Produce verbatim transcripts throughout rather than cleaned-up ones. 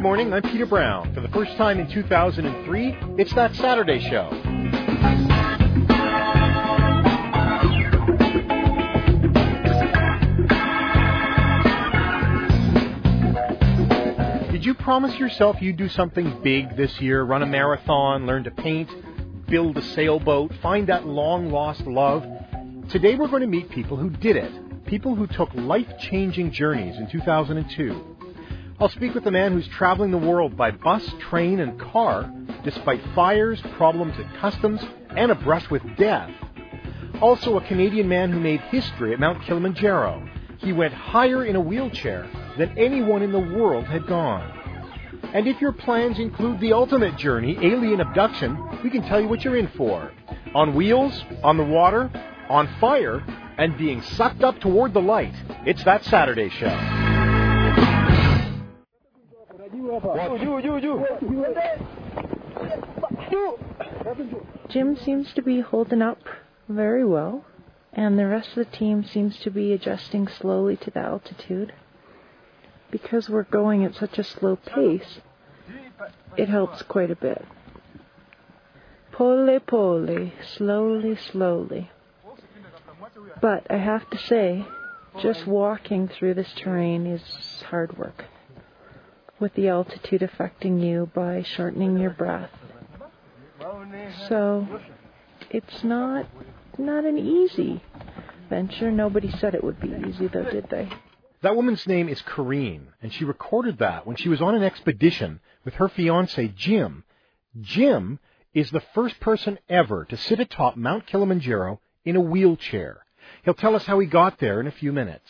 morning, I'm Peter Brown. For the first time in two thousand three, it's That Saturday Show. Did you promise yourself you'd do something big this year? Run a marathon, learn to paint, build a sailboat, find that long-lost love? Today we're going to meet people who did it. People who took life-changing journeys in two thousand two. I'll speak with a man who's traveling the world by bus, train, and car, despite fires, problems at customs, and a brush with death. Also, a Canadian man who made history at Mount Kilimanjaro. He went higher in a wheelchair than anyone in the world had gone. And if your plans include the ultimate journey, alien abduction, we can tell you what you're in for. On wheels, on the water, on fire, and being sucked up toward the light. It's That Saturday Show. Jim seems to be holding up very well, and the rest of the team seems to be adjusting slowly to the altitude. Because we're going at such a slow pace, it helps quite a bit. Pole, pole, slowly, slowly. But I have to say, just walking through this terrain is hard work, with the altitude affecting you by shortening your breath. So it's not not an easy venture. Nobody said it would be easy, though, did they? That woman's name is Corrine, and she recorded that when she was on an expedition with her fiancé, Jim. Jim is the first person ever to sit atop Mount Kilimanjaro in a wheelchair. He'll tell us how he got there in a few minutes.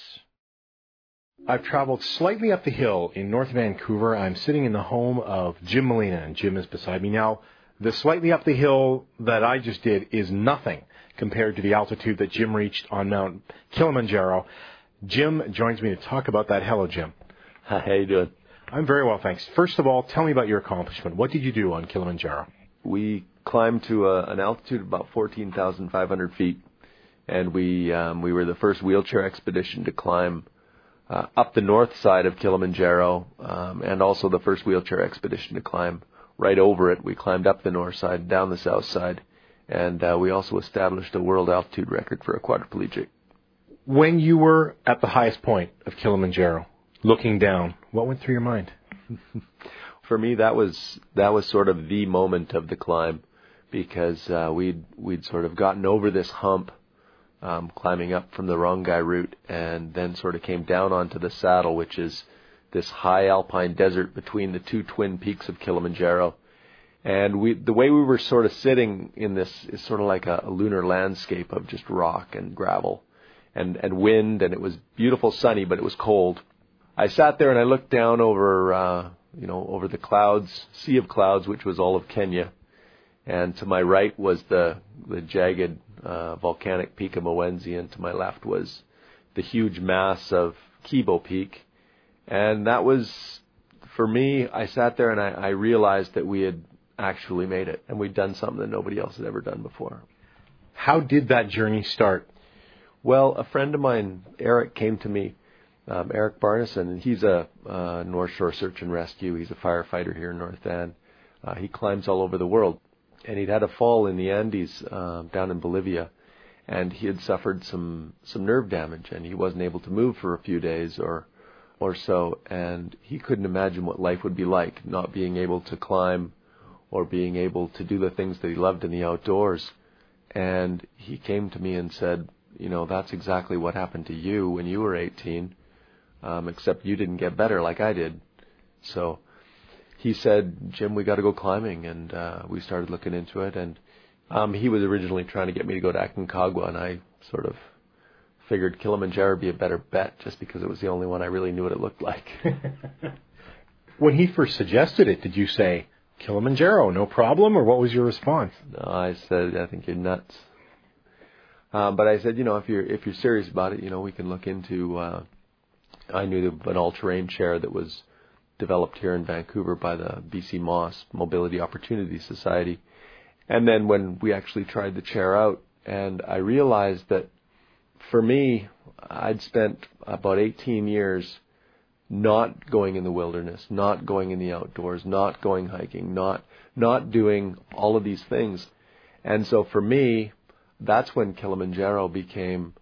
I've traveled slightly up the hill in North Vancouver. I'm sitting in the home of Jim Molina, and Jim is beside me now. The slightly up the hill that I just did is nothing compared to the altitude that Jim reached on Mount Kilimanjaro. Jim joins me to talk about that. Hello, Jim. Hi, how you doing? I'm very well, thanks. First of all, tell me about your accomplishment. What did you do on Kilimanjaro? We climbed to a, an altitude of about fourteen thousand five hundred feet, and we um, we were the first wheelchair expedition to climb uh, up the north side of Kilimanjaro, um, and also the first wheelchair expedition to climb right over it. We climbed up the north side, down the south side, and uh, we also established a world altitude record for a quadriplegic. When you were at the highest point of Kilimanjaro, looking down, what went through your mind? For me, that was that was sort of the moment of the climb, because uh, we'd we'd sort of gotten over this hump, um, climbing up from the Rongai route, and then sort of came down onto the saddle, which is this high alpine desert between the two twin peaks of Kilimanjaro. And we, the way we were sort of sitting in this is sort of like a, a lunar landscape of just rock and gravel and, and wind, and it was beautiful sunny, but it was cold. I sat there and I looked down over, uh, you know, over the clouds, sea of clouds, which was all of Kenya. And to my right was the, the jagged uh, volcanic peak of Mwenzi, and to my left was the huge mass of Kibo Peak. And that was, for me, I sat there and I, I realized that we had actually made it, and we'd done something that nobody else had ever done before. How did that journey start? Well, a friend of mine, Eric, came to me, um, Eric Barneson, and he's a uh, North Shore Search and Rescue. He's a firefighter here in North Van. Uh, he climbs all over the world, and he'd had a fall in the Andes uh, down in Bolivia, and he had suffered some, some nerve damage, and he wasn't able to move for a few days or or so, and he couldn't imagine what life would be like, not being able to climb or being able to do the things that he loved in the outdoors. And he came to me and said, you know, that's exactly what happened to you when you were eighteen, um, except you didn't get better like I did. So he said, Jim, we got to go climbing, and uh, we started looking into it. And um, he was originally trying to get me to go to Aconcagua, and I sort of figured Kilimanjaro would be a better bet just because it was the only one I really knew what it looked like. When he first suggested it, did you say, Kilimanjaro, no problem, or what was your response? No, I said, I think you're nuts. Um, but I said, you know, if you're if you're serious about it, you know, we can look into, uh, I knew of an all-terrain chair that was developed here in Vancouver by the B C M O S, Mobility Opportunity Society. And then when we actually tried the chair out, and I realized that for me, I'd spent about eighteen years not going in the wilderness, not going in the outdoors, not going hiking, not not doing all of these things. And so for me, that's when Kilimanjaro became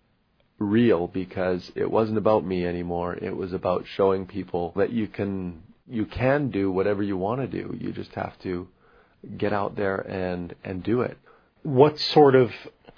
real, because it wasn't about me anymore. It was about showing people that you can you can do whatever you want to do. You just have to get out there and, and do it. What sort of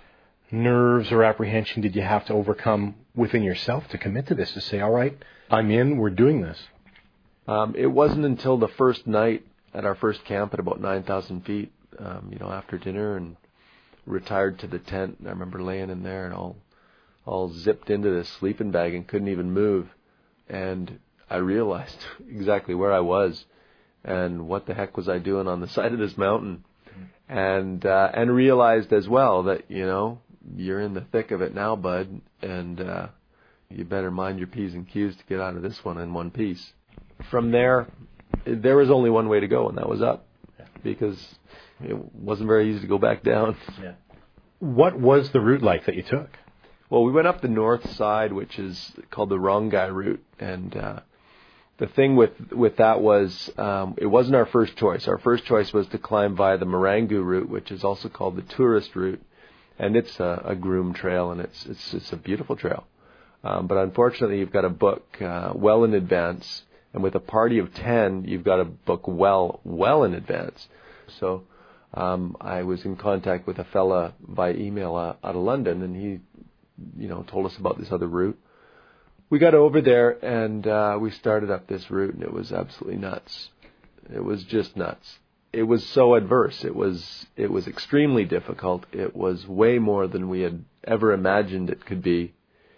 nerves or apprehension did you have to overcome within yourself to commit to this, to say, all right, I'm in, we're doing this? Um, it wasn't until the first night at our first camp at about nine thousand feet, um, you know, after dinner and retired to the tent. And I remember laying in there and all, all zipped into this sleeping bag and couldn't even move. And I realized exactly where I was and what the heck was I doing on the side of this mountain. And uh, and realized as well that, you know, you're in the thick of it now, bud, and uh, you better mind your P's and Q's to get out of this one in one piece. From there, there was only one way to go, and that was up, because it wasn't very easy to go back down. Yeah. What was the route like that you took? Well, we went up the north side, which is called the Rongai route, and uh, the thing with with that was um, it wasn't our first choice. Our first choice was to climb via the Marangu route, which is also called the tourist route, and it's a, a groomed trail, and it's it's it's a beautiful trail. Um, but unfortunately, you've got to book uh, well in advance, and with a party of ten, you've got to book well well in advance. So um, I was in contact with a fella by email uh, out of London, and he, you know, told us about this other route. We got over there, and uh, we started up this route, and it was absolutely nuts. It was just nuts. It was so adverse. It was it was extremely difficult. It was way more than we had ever imagined it could be.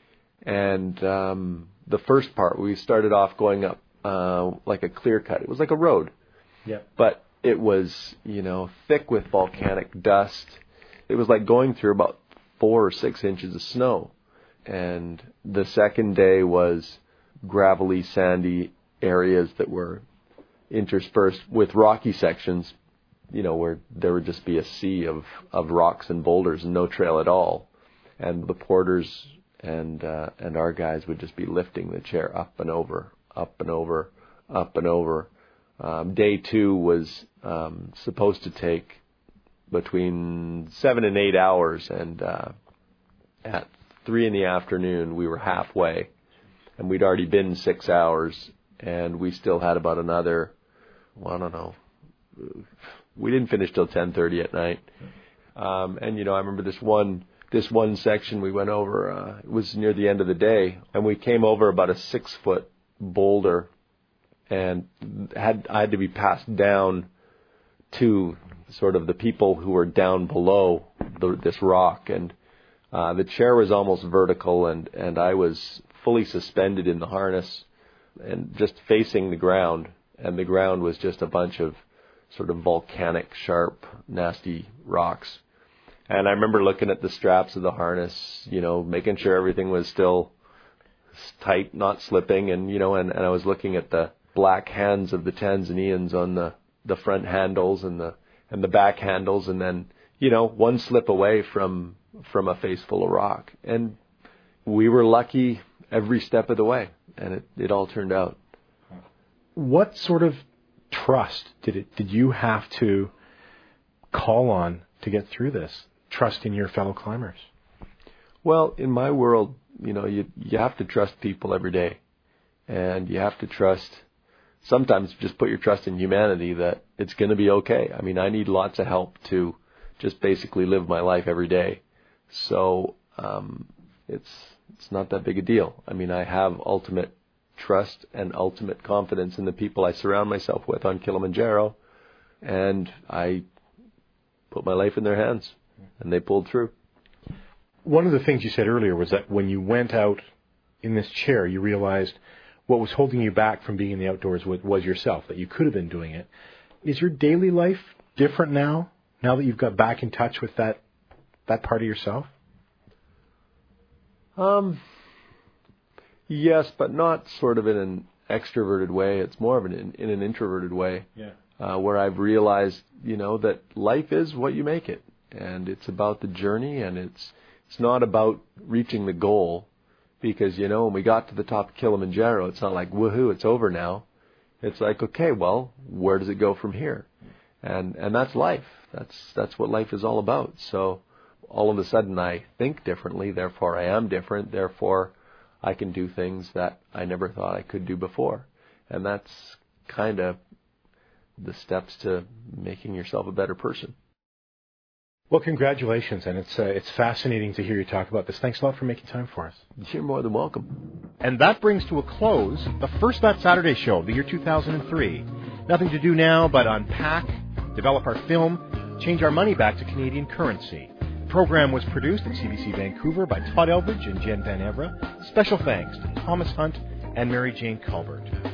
And um, the first part, we started off going up uh, like a clear cut. It was like a road. Yeah. But it was, you know, thick with volcanic dust. It was like going through about four or six inches of snow. And the second day was gravelly, sandy areas that were interspersed with rocky sections, you know, where there would just be a sea of, of rocks and boulders and no trail at all. And the porters and uh, and our guys would just be lifting the chair up and over, up and over, up and over. Um, day two was um, supposed to take between seven and eight hours, and uh, at three in the afternoon, we were halfway, and we'd already been six hours, and we still had about another, well, I don't know, we didn't finish till ten thirty at night. Um, and, you know, I remember this one, this one section we went over, uh, it was near the end of the day, and we came over about a six-foot boulder, and had I had to be passed down to sort of the people who were down below the, this rock, and Uh, the chair was almost vertical, and, and I was fully suspended in the harness and just facing the ground. And the ground was just a bunch of sort of volcanic, sharp, nasty rocks. And I remember looking at the straps of the harness, you know, making sure everything was still tight, not slipping. And, you know, and, and I was looking at the black hands of the Tanzanians on the, the front handles and the and the back handles. And then, you know, one slip away from... from a face full of rock. And we were lucky every step of the way, and it, it all turned out. What sort of trust did it did you have to call on to get through this? Trust in your fellow climbers? Well, in my world, you know, you you have to trust people every day. And you have to trust, sometimes just put your trust in humanity that it's going to be okay. I mean, I need lots of help to just basically live my life every day. So um, it's it's not that big a deal. I mean, I have ultimate trust and ultimate confidence in the people I surround myself with on Kilimanjaro, and I put my life in their hands, and they pulled through. One of the things you said earlier was that when you went out in this chair, you realized what was holding you back from being in the outdoors was yourself, that you could have been doing it. Is your daily life different now, now that you've got back in touch with that that part of yourself? Um, yes, but not sort of in an extroverted way. It's more of an in, in an introverted way. Yeah. Uh, where I've realized, you know, that life is what you make it, and it's about the journey, and it's it's not about reaching the goal. Because, you know, when we got to the top of Kilimanjaro, it's not like, woohoo, it's over now. It's like, okay, well, where does it go from here? And and that's life. That's that's what life is all about. So all of a sudden I think differently, therefore I am different, therefore I can do things that I never thought I could do before. And that's kind of the steps to making yourself a better person. Well, congratulations, and it's uh, it's fascinating to hear you talk about this. Thanks a lot for making time for us. You're more than welcome. And that brings to a close the first That Saturday show of the year two thousand three. Nothing to do now but unpack, develop our film, change our money back to Canadian currency. The program was produced at C B C Vancouver by Todd Elbridge and Jen Van Evra. Special thanks to Thomas Hunt and Mary Jane Culbert.